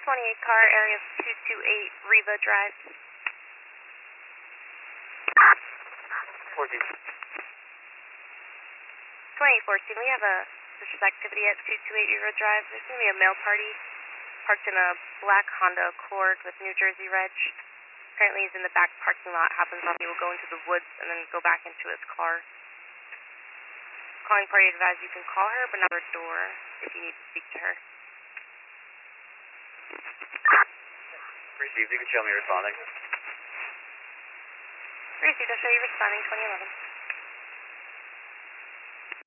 28 car, area 228 Riva Drive. 14. 2814, we have a suspicious activity at 228 Riva Drive. There's going to be a male party parked in a black Honda Accord with New Jersey reg. Apparently he's in the back parking lot. Happens on he will go into the woods and then go back into his car. Calling party advised you can call her, but not her door if you need to speak to her. Received, you can show me responding. Received, I'll show you responding 2011.